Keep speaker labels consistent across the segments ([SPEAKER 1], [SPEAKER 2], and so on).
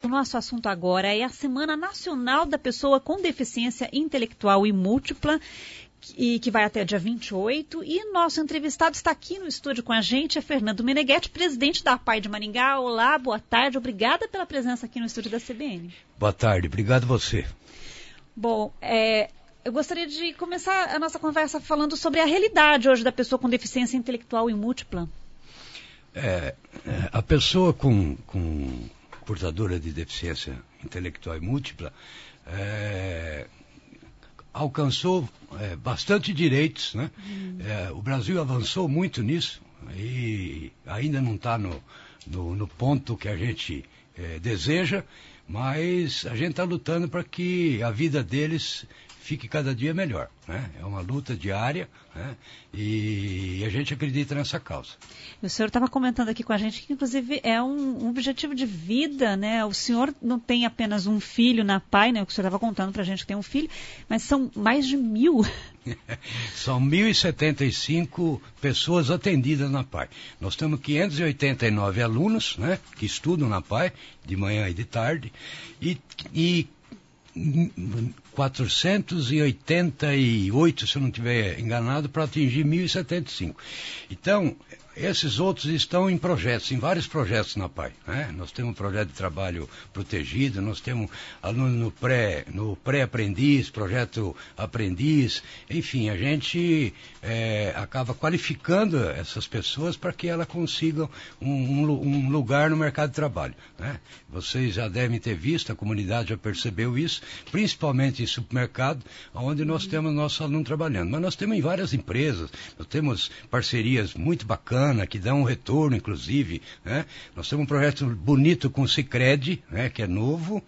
[SPEAKER 1] o nosso assunto agora é a Semana Nacional da Pessoa com Deficiência Intelectual e Múltipla, e que vai até dia 28. E nosso entrevistado está aqui no estúdio com a gente, é Fernando Meneghetti, presidente da APAI de Maringá. Olá, boa tarde, obrigada pela presença aqui no estúdio da CBN.
[SPEAKER 2] Boa tarde, obrigado a você.
[SPEAKER 1] Bom, eu gostaria de começar a nossa conversa falando sobre a realidade hoje da pessoa com deficiência intelectual e múltipla.
[SPEAKER 2] A pessoa com portadora de deficiência intelectual e múltipla alcançou bastante direitos, né? O Brasil avançou muito nisso e ainda não está no ponto que a gente deseja, mas a gente está lutando para que a vida deles fique cada dia melhor, né? É uma luta diária, né? E a gente acredita nessa causa.
[SPEAKER 1] O senhor estava comentando aqui com a gente que, inclusive, é um objetivo de vida, né? O senhor não tem apenas um filho na APAI, né? O que o senhor estava contando para a gente que tem um filho, mas são mais de 1.000.
[SPEAKER 2] São 1.075 pessoas atendidas na APAI. Nós temos 589 alunos, né? Que estudam na APAI, de manhã e de tarde, e 488, se eu não estiver enganado, para atingir 1.075. Então, esses outros estão em projetos, em vários projetos na APAI, né? Nós temos um projeto de trabalho protegido, nós temos alunos no pré-aprendiz, projeto aprendiz, enfim, a gente acaba qualificando essas pessoas para que elas consigam um lugar no mercado de trabalho, né? Vocês já devem ter visto, a comunidade já percebeu isso, principalmente em supermercado, onde nós temos nossos alunos trabalhando. Mas nós temos em várias empresas, nós temos parcerias muito bacanas, que dão um retorno, inclusive, né? Nós temos um projeto bonito com o Sicredi, né, que é novo.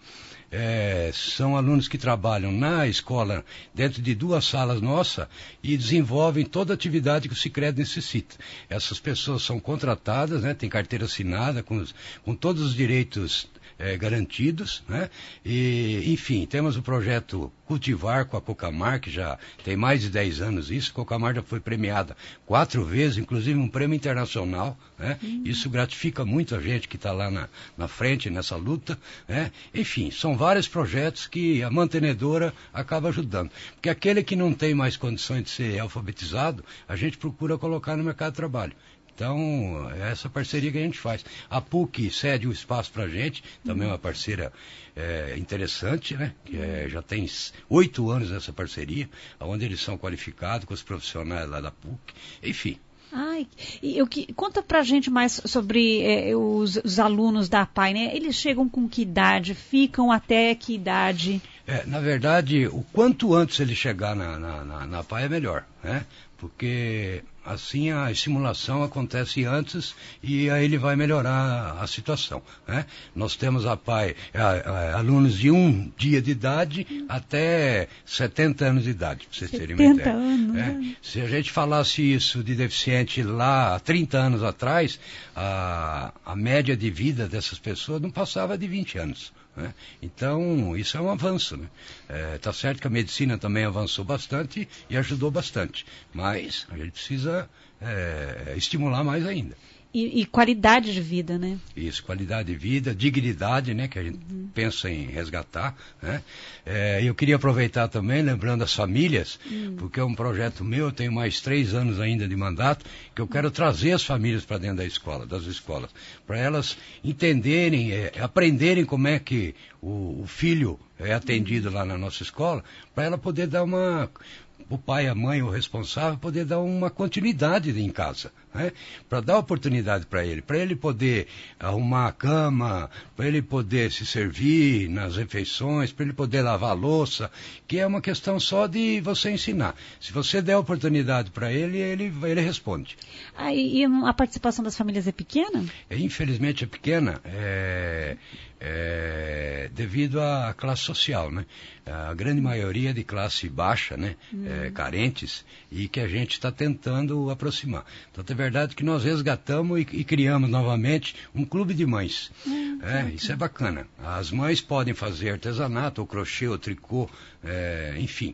[SPEAKER 2] São alunos que trabalham na escola dentro de 2 salas nossas e desenvolvem toda a atividade que o Sicredi necessita. Essas pessoas são contratadas, né, tem carteira assinada com todos os direitos garantidos, né? E, enfim, temos o projeto Cultivar com a Cocamar, que já tem mais de 10 anos isso. A Cocamar já foi premiada 4 vezes, inclusive um prêmio internacional, né? Isso gratifica muito a gente que está lá na frente, nessa luta, né? Enfim, são vários projetos que a mantenedora acaba ajudando. Porque aquele que não tem mais condições de ser alfabetizado, a gente procura colocar no mercado de trabalho. Então, é essa parceria que a gente faz. A PUC cede o espaço para a gente, também é uma parceira interessante, né? Que já tem 8 anos nessa parceria, onde eles são qualificados com os profissionais lá da PUC, enfim.
[SPEAKER 1] Conta pra gente mais sobre os alunos da APAI, né? Eles chegam com que idade? Ficam até que idade?
[SPEAKER 2] Na verdade, o quanto antes ele chegar na APAI é melhor, né? Porque assim a estimulação acontece antes e aí ele vai melhorar a situação, né? Nós temos a APAI, alunos de 1 dia de idade até 70 anos de idade, para vocês terem uma ideia.
[SPEAKER 1] Anos.
[SPEAKER 2] Se a gente falasse isso de deficiente lá há 30 anos atrás, a média de vida dessas pessoas não passava de 20 anos. Né? Então, isso é um avanço, né? Tá certo que a medicina também avançou bastante e ajudou bastante, mas a gente precisa estimular mais ainda.
[SPEAKER 1] E qualidade de vida, né?
[SPEAKER 2] Isso, qualidade de vida, dignidade, né? Que a gente pensa em resgatar, né? Eu queria aproveitar também, lembrando as famílias, porque é um projeto meu, eu tenho mais 3 anos ainda de mandato, que eu quero trazer as famílias para dentro das escolas, para elas entenderem, aprenderem como é que o filho é atendido lá na nossa escola, para ela poder dar o pai, a mãe, o responsável, poder dar uma continuidade em casa, né? Para dar oportunidade para ele poder arrumar a cama, para ele poder se servir nas refeições, para ele poder lavar a louça, que é uma questão só de você ensinar. Se você der oportunidade para ele responde.
[SPEAKER 1] E a participação das famílias é pequena?
[SPEAKER 2] Infelizmente é pequena, devido à classe social, né? A grande maioria de classe baixa, né? Carentes, e que a gente está tentando aproximar. Então é verdade que nós resgatamos e criamos novamente um clube de mães. Isso é bacana. As mães podem fazer artesanato, ou crochê, ou tricô, enfim.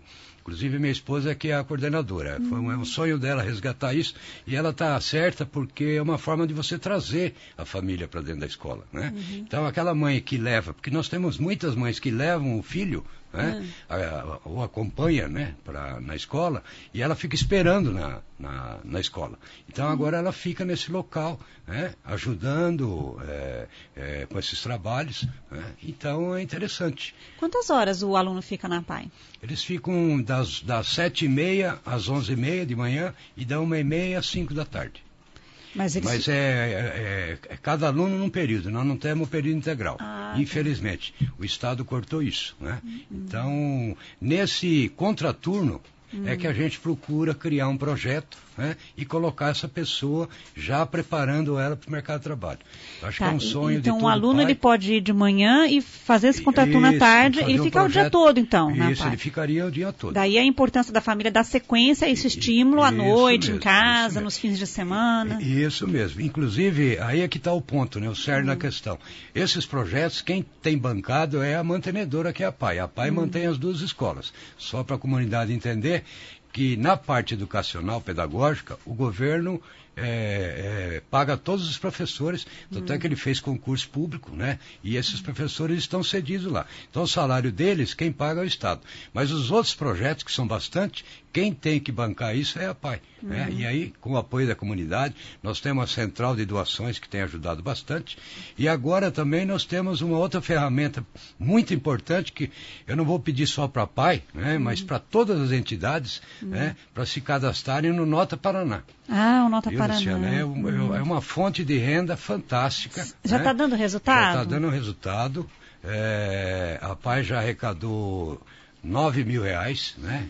[SPEAKER 2] Inclusive minha esposa que é a coordenadora. Foi um sonho dela resgatar isso e ela está certa porque é uma forma de você trazer a família para dentro da escola, né? Então aquela mãe que leva, porque nós temos muitas mães que levam o filho, né, ou acompanha, né, na escola, e ela fica esperando na escola. Então agora ela fica nesse local, né, ajudando com esses trabalhos, né? Então é interessante.
[SPEAKER 1] Quantas horas o aluno fica na PAI?
[SPEAKER 2] Eles ficam das 7h30 às 11h30 de manhã e da 1h30 às 5 da tarde. Mas é cada aluno num período, nós não temos período integral. Infelizmente, o Estado cortou isso, né? Então, nesse contraturno, é que a gente procura criar um projeto, né, e colocar essa pessoa já preparando ela para o mercado de trabalho. Acho que é um sonho de todo pai.
[SPEAKER 1] Então o aluno ele pode ir de manhã e fazer esse contraturno à tarde e ficar o dia todo, então, na
[SPEAKER 2] Isso, ele ficaria o dia todo.
[SPEAKER 1] Daí a importância da família dar sequência a esse estímulo à noite, em casa, nos fins de semana.
[SPEAKER 2] Isso mesmo. Inclusive, aí é que está o ponto, né, o cerne da questão. Esses projetos, quem tem bancado é a mantenedora, que é a PAI. A PAI mantém as duas escolas. Só para a comunidade entender que na parte educacional, pedagógica, o governo paga todos os professores, tanto é que ele fez concurso público, né? E esses professores estão cedidos lá. Então o salário deles, quem paga é o Estado. Mas os outros projetos, que são bastante, quem tem que bancar isso é a PAI. Né? E aí, com o apoio da comunidade, nós temos a central de doações que tem ajudado bastante. E agora também nós temos uma outra ferramenta muito importante, que eu não vou pedir só para a PAI, né? Mas para todas as entidades, né? Para se cadastrarem no Nota Paraná.
[SPEAKER 1] O Nota Paraná.
[SPEAKER 2] Luciana, é uma fonte de renda fantástica.
[SPEAKER 1] Já está dando resultado?
[SPEAKER 2] Já está dando resultado. A PAI já arrecadou R$9.000, né?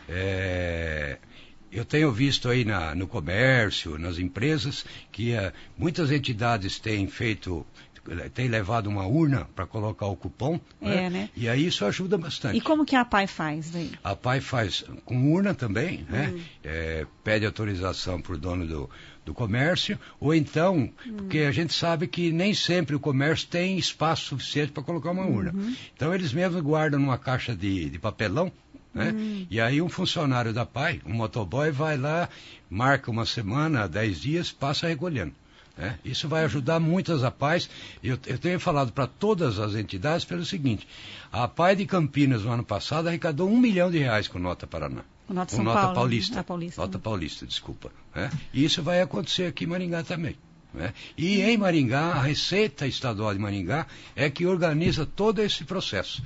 [SPEAKER 2] Eu tenho visto aí no comércio, nas empresas, que muitas entidades têm levado uma urna para colocar o cupom, né? E aí isso ajuda bastante.
[SPEAKER 1] E como que a PAI faz daí?
[SPEAKER 2] A PAI faz com urna também, né? Pede autorização para o dono do comércio, ou então, porque a gente sabe que nem sempre o comércio tem espaço suficiente para colocar uma urna. Então eles mesmos guardam numa caixa de papelão, né? E aí um funcionário da PAI, um motoboy, vai lá, marca uma semana, 10 dias, passa recolhendo. Isso vai ajudar muito as APAIs. Eu tenho falado para todas as entidades pelo seguinte: a APAI de Campinas no ano passado arrecadou R$1 milhão com Nota Paraná.
[SPEAKER 1] Nota
[SPEAKER 2] Paulista. Nota Paulista, desculpa. E isso vai acontecer aqui em Maringá também. E em Maringá, a Receita Estadual de Maringá é que organiza todo esse processo.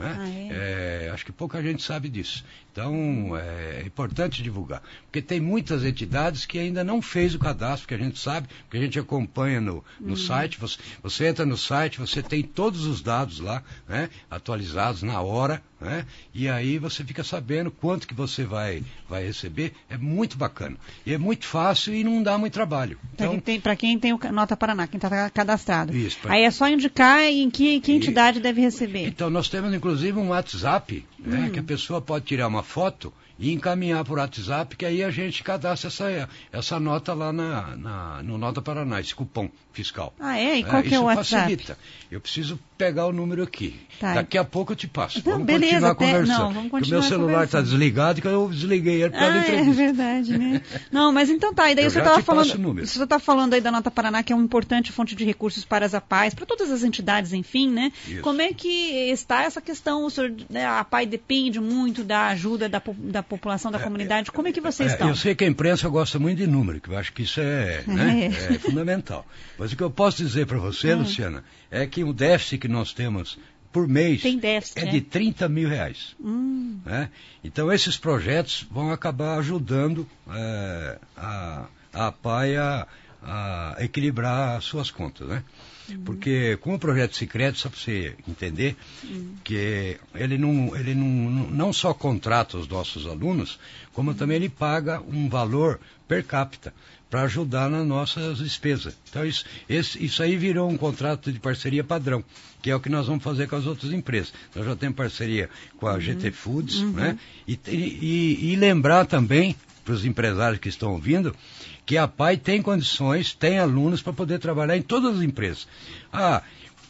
[SPEAKER 2] Acho que pouca gente sabe disso. Então, é importante divulgar. Porque tem muitas entidades que ainda não fez o cadastro, que a gente sabe, que a gente acompanha no site. Você entra no site, você tem todos os dados lá, né, atualizados na hora, né, e aí você fica sabendo quanto que você vai receber. É muito bacana. E é muito fácil e não dá muito trabalho. Então,
[SPEAKER 1] para quem tem o Nota Paraná, quem está cadastrado.
[SPEAKER 2] Isso,
[SPEAKER 1] aí é só indicar em que entidade deve receber.
[SPEAKER 2] Então, nós temos inclusive um WhatsApp, né, que a pessoa pode tirar uma foto e encaminhar por WhatsApp, que aí a gente cadastra essa nota lá no Nota Paraná, esse cupom fiscal.
[SPEAKER 1] E qual que é o WhatsApp?
[SPEAKER 2] Facilita. Eu preciso pegar o número aqui.
[SPEAKER 1] Tá.
[SPEAKER 2] Daqui a pouco eu te passo.
[SPEAKER 1] Então,
[SPEAKER 2] vamos
[SPEAKER 1] beleza,
[SPEAKER 2] continuar conversando.
[SPEAKER 1] Vamos continuar
[SPEAKER 2] porque o meu celular está desligado e eu desliguei ele por causa da entrevista.
[SPEAKER 1] É verdade, né? Não, mas então tá. E daí você está falando aí da Nota Paraná, que é uma importante fonte de recursos para as APAIs, para todas as entidades, enfim, né?
[SPEAKER 2] Isso.
[SPEAKER 1] Como é que está essa questão? A APAI depende muito da ajuda da população, da comunidade. Como é que vocês estão?
[SPEAKER 2] Eu sei que a imprensa gosta muito de número, que eu acho que isso é fundamental. Mas o que eu posso dizer para você, Luciana, é que o déficit que nós temos por mês é de R$30 mil. Então esses projetos vão acabar ajudando a APAI a equilibrar as suas contas, né? Porque com o projeto Sicredi, só para você entender, que ele não só contrata os nossos alunos, como também ele paga um valor per capita para ajudar nas nossas despesas. Então isso aí virou um contrato de parceria padrão, que é o que nós vamos fazer com as outras empresas. Nós já temos parceria com a GT Foods, né? E lembrar também para os empresários que estão ouvindo, que a PAI tem condições, tem alunos para poder trabalhar em todas as empresas.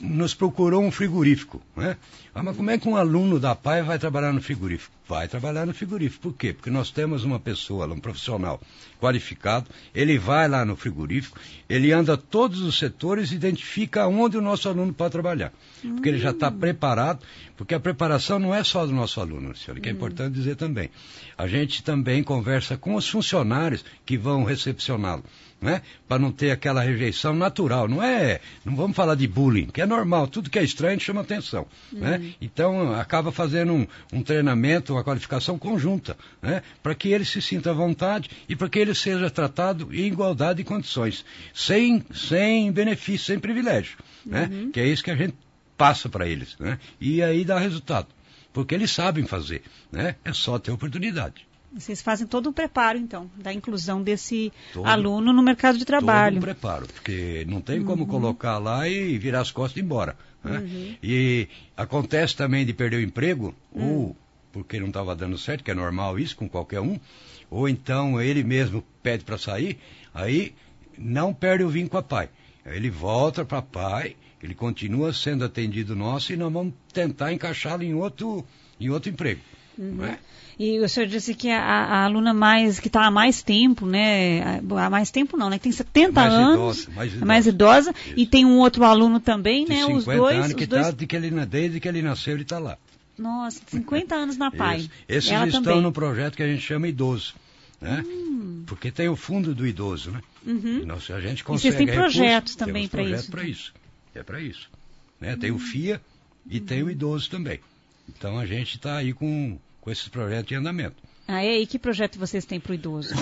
[SPEAKER 2] nos procurou um frigorífico, né? Mas como é que um aluno da PAI vai trabalhar no frigorífico? Vai trabalhar no frigorífico. Por quê? Porque nós temos uma pessoa, um profissional qualificado, ele vai lá no frigorífico, ele anda todos os setores e identifica onde o nosso aluno pode trabalhar. Porque ele já está preparado, porque a preparação não é só do nosso aluno, senhora, que é importante dizer também. A gente também conversa com os funcionários que vão recepcioná-lo, né? Para não ter aquela rejeição natural. Não vamos falar de bullying, que é normal, tudo que é estranho chama atenção, né? Então acaba fazendo um treinamento, uma qualificação conjunta, né? Para que ele se sinta à vontade e para que ele seja tratado em igualdade de condições, sem benefício, sem privilégio, né? Que é isso que a gente passa para eles, né? E aí dá resultado, porque eles sabem fazer, né? É só ter oportunidade.
[SPEAKER 1] Vocês fazem todo um preparo, então, da inclusão desse aluno no mercado de trabalho.
[SPEAKER 2] Todo um preparo, porque não tem como colocar lá e virar as costas e ir embora, né? E acontece também de perder o emprego, ou porque não estava dando certo, que é normal isso com qualquer um, ou então ele mesmo pede para sair, aí não perde o vínculo com a PAI. Aí ele volta para a PAI, ele continua sendo atendido nosso e nós vamos tentar encaixá-lo em outro emprego. Não é?
[SPEAKER 1] E o senhor disse que a aluna que está há mais tempo, né? Há mais tempo não, né? Que tem 70 anos, mais idosa, e tem um outro aluno também, né?
[SPEAKER 2] Os dois anos que tá, desde que ele nasceu, ele está lá.
[SPEAKER 1] Nossa, 50 anos na PAI.
[SPEAKER 2] Esses
[SPEAKER 1] ela
[SPEAKER 2] estão
[SPEAKER 1] também
[SPEAKER 2] no projeto que a gente chama idoso, né? Porque tem o fundo do idoso, né? A gente consegue.
[SPEAKER 1] E vocês têm projetos também para
[SPEAKER 2] isso. É para isso. Né? Tem o FIA e tem o idoso também. Então a gente está aí com esses projetos em andamento.
[SPEAKER 1] E que projeto vocês têm para o idoso?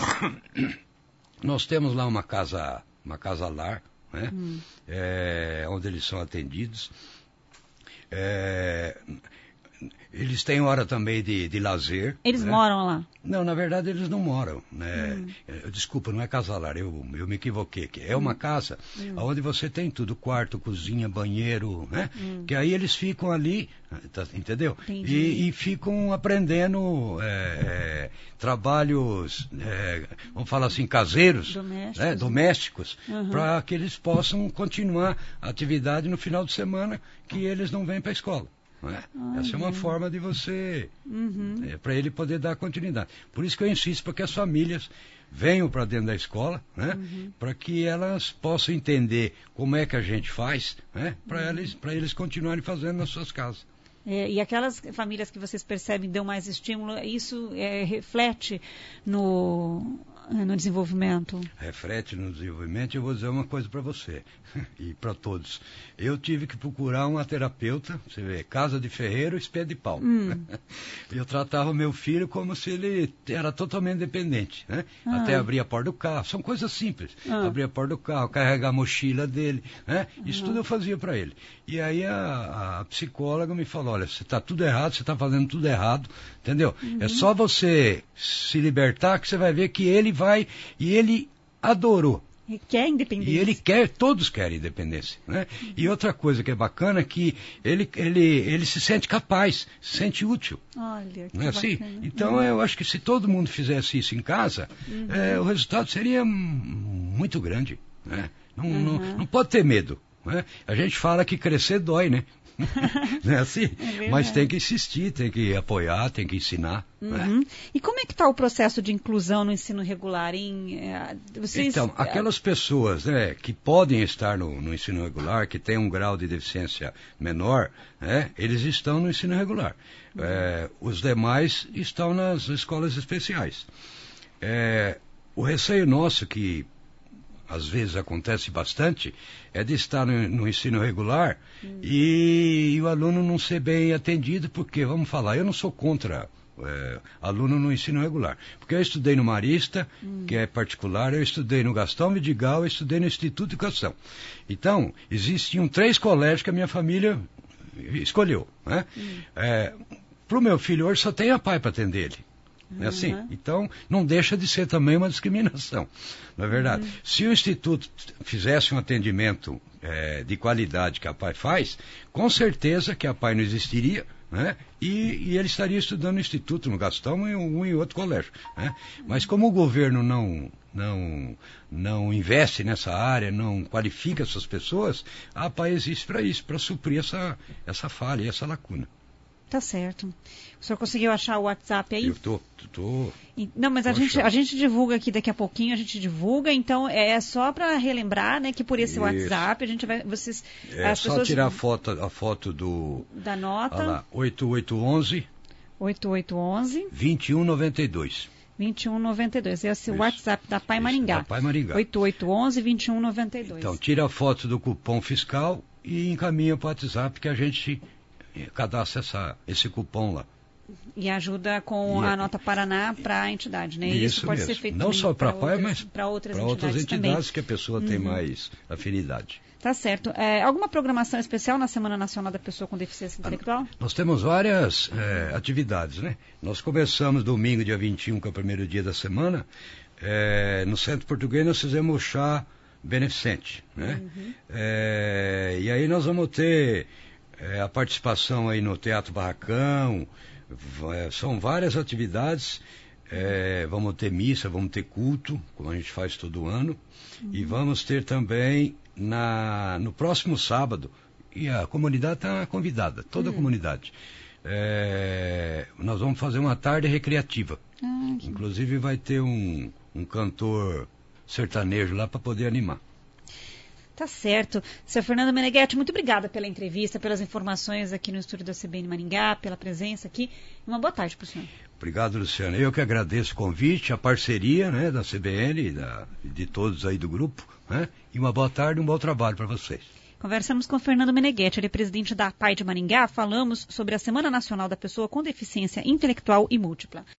[SPEAKER 2] Nós temos lá uma casa lar, né? Onde eles são atendidos. Eles têm hora também de lazer.
[SPEAKER 1] Eles moram lá?
[SPEAKER 2] Não, na verdade eles não moram, né? Desculpa, não é casa lar, eu me equivoquei aqui. É uma casa onde você tem tudo, quarto, cozinha, banheiro, né? Que aí eles ficam ali, entendeu? E ficam aprendendo trabalhos, vamos falar assim, caseiros, domésticos, para que eles possam continuar a atividade no final de semana que eles não vêm para a escola. Essa é uma forma de você, para ele poder dar continuidade. Por isso que eu insisto para que as famílias venham para dentro da escola, né? Para que elas possam entender como é que a gente faz, né? Para eles continuarem fazendo nas suas casas.
[SPEAKER 1] E aquelas famílias que vocês percebem dão mais estímulo, isso reflete no desenvolvimento?
[SPEAKER 2] Reflete no desenvolvimento. Eu vou dizer uma coisa para você e para todos. Eu tive que procurar uma terapeuta, você vê, casa de ferreiro, espelho de pau. Eu tratava meu filho como se ele era totalmente dependente, né? Até abrir a porta do carro, são coisas simples. Abrir a porta do carro, carregar a mochila dele, né? Isso tudo eu fazia para ele. E aí a psicóloga me falou, olha, você está tudo errado, você está fazendo tudo errado, entendeu? É só você se libertar que você vai ver que ele vai, e ele adorou.
[SPEAKER 1] Ele quer independência.
[SPEAKER 2] E ele todos querem independência, né? E outra coisa que é bacana é que ele se sente capaz, se sente útil.
[SPEAKER 1] Olha, que
[SPEAKER 2] não é assim?
[SPEAKER 1] bacana.
[SPEAKER 2] Então eu acho que se todo mundo fizesse isso em casa, o resultado seria muito grande, né? Não pode ter medo, né? A gente fala que crescer dói, né? Não é assim? Mas tem que insistir, tem que apoiar, tem que ensinar. Né?
[SPEAKER 1] E como é que está o processo de inclusão no ensino regular?
[SPEAKER 2] Então, aquelas pessoas, né, que podem estar no ensino regular, que têm um grau de deficiência menor, né, eles estão no ensino regular. Os demais estão nas escolas especiais. O receio nosso, que às vezes acontece bastante, é de estar no ensino regular e o aluno não ser bem atendido, porque, vamos falar, eu não sou contra aluno no ensino regular, porque eu estudei no Marista, que é particular, eu estudei no Gastão Vidigal, eu estudei no Instituto de Educação. Então, existiam 3 colégios que a minha família escolheu, né? Para o meu filho hoje só tem a PAI para atender ele. É assim? Então, não deixa de ser também uma discriminação, não é verdade? Se o Instituto fizesse um atendimento de qualidade que a PAI faz, com certeza que a PAI não existiria, né? E ele estaria estudando no Instituto, no Gastão, em um e outro colégio, né? Mas como o governo não investe nessa área, não qualifica essas pessoas, a PAI existe para isso, para suprir essa falha, essa lacuna.
[SPEAKER 1] Tá certo. O senhor conseguiu achar o WhatsApp aí?
[SPEAKER 2] Eu tô
[SPEAKER 1] Não, mas a gente divulga aqui daqui a pouquinho, a gente divulga, então é só para relembrar, né, que por esse WhatsApp a gente vai, vocês...
[SPEAKER 2] as só pessoas... tirar a foto
[SPEAKER 1] da nota.
[SPEAKER 2] Olha lá, 8811 2192.
[SPEAKER 1] 2192. Esse é o WhatsApp da PAI Maringá.
[SPEAKER 2] Da PAI Maringá.
[SPEAKER 1] 8811-2192.
[SPEAKER 2] Então, tira a foto do cupom fiscal e encaminha para o WhatsApp que a gente cadastra esse cupom lá.
[SPEAKER 1] E ajuda com a nota Paraná para a entidade, né?
[SPEAKER 2] Isso
[SPEAKER 1] pode
[SPEAKER 2] mesmo.
[SPEAKER 1] ser feito
[SPEAKER 2] não só para a PAI, mas
[SPEAKER 1] para outras
[SPEAKER 2] entidades
[SPEAKER 1] também.
[SPEAKER 2] Que a pessoa tem mais afinidade.
[SPEAKER 1] Tá certo. Alguma programação especial na Semana Nacional da Pessoa com Deficiência Intelectual?
[SPEAKER 2] Nós temos várias atividades, né? Nós começamos domingo, dia 21, que é o primeiro dia da semana. No Centro Português nós fizemos o chá beneficente, né? E aí nós vamos ter a participação aí no Teatro Barracão. São várias atividades. Vamos ter missa, vamos ter culto, como a gente faz todo ano. E vamos ter também no próximo sábado, e a comunidade está convidada, toda a comunidade. Nós vamos fazer uma tarde recreativa. Inclusive vai ter um cantor sertanejo lá para poder animar.
[SPEAKER 1] Tá certo. Sr. Fernando Meneghetti, muito obrigada pela entrevista, pelas informações aqui no estúdio da CBN Maringá, pela presença aqui. Uma boa tarde para o senhor.
[SPEAKER 2] Obrigado, Luciana. Eu que agradeço o convite, a parceria, né, da CBN e de todos aí do grupo, né? E uma boa tarde e um bom trabalho para vocês.
[SPEAKER 1] Conversamos com Fernando Meneghetti, ele é presidente da PAI de Maringá. Falamos sobre a Semana Nacional da Pessoa com Deficiência Intelectual e Múltipla.